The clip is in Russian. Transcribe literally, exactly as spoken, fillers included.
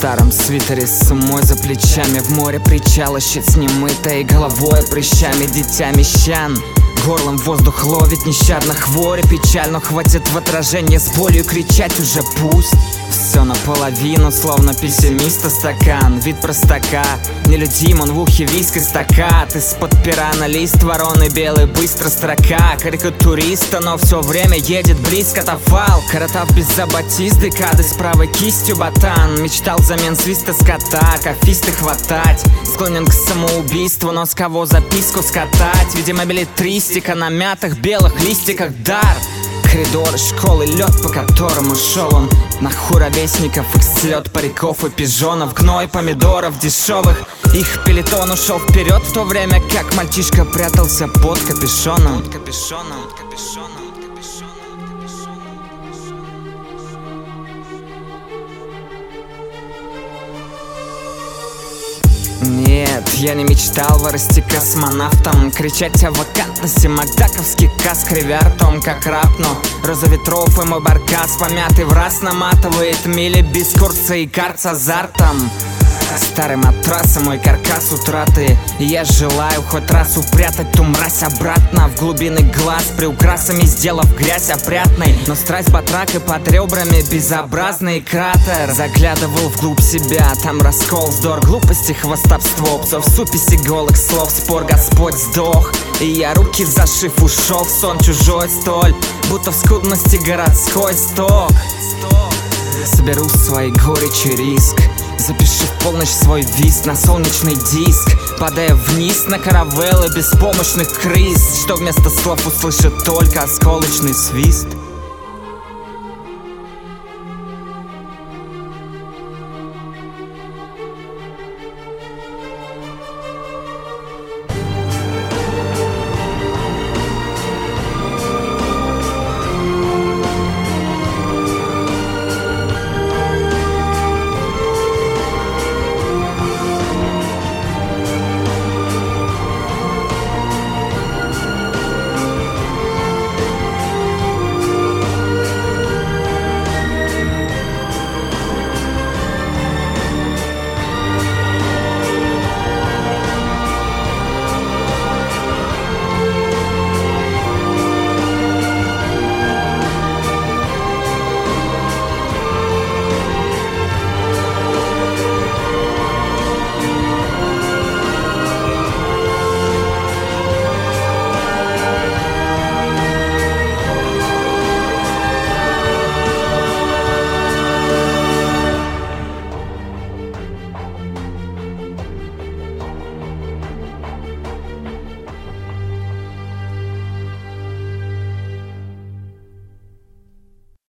старом свитере с сумой за плечами, в море причала, щит с немытой головой, прыщами дитя мещан. Горлом воздух ловит нещадно хворе, печаль, но хватит в отражение с болью кричать уже пусть. Все наполовину, словно пессимиста стакан, вид простака, нелюдим, он в ухе виск и стакат. Из-под пера на лист вороны белый, быстро строка карикатуриста, но все время едет близко тофал. Коротав без забатист, декады с правой кистью ботан. Мечтал взамен свиста скота, кафисты хватать. Склонен к самоубийству, но с кого записку скатать? Видимо, билетристика на мятых белых листиках дар. Коридоры школы, лед, по которому шел он. Нахуй ровесников, их слет париков и пижонов. Гной помидоров дешевых, их пелетон ушел вперед, в то время как мальчишка прятался под капюшоном. Под капюшоном, капюшоном. Нет, я не мечтал вырасти космонавтом, кричать о вакантности, макдаковский каск, кривя ртом, как рап. Но роза ветров и мой баркас помятый в раз наматывает мили без курса и карт с азартом. Старый матрас и мой каркас утраты, и я желаю хоть раз упрятать ту мразь обратно в глубины глаз, приукрасами сделав грязь опрятной. Но страсть батрак и под ребрами безобразный кратер. Заглядывал вглубь себя, там раскол, вздор, глупости, хвастовство, псов, суписи голых слов, спор, Господь сдох. И я руки зашив ушел в сон чужой столь, будто в скудности городской сток. Соберу свои горечи риск, запиши в полночь свой вист на солнечный диск, падая вниз на каравеллы беспомощных крыс, что вместо слов услышит только осколочный свист.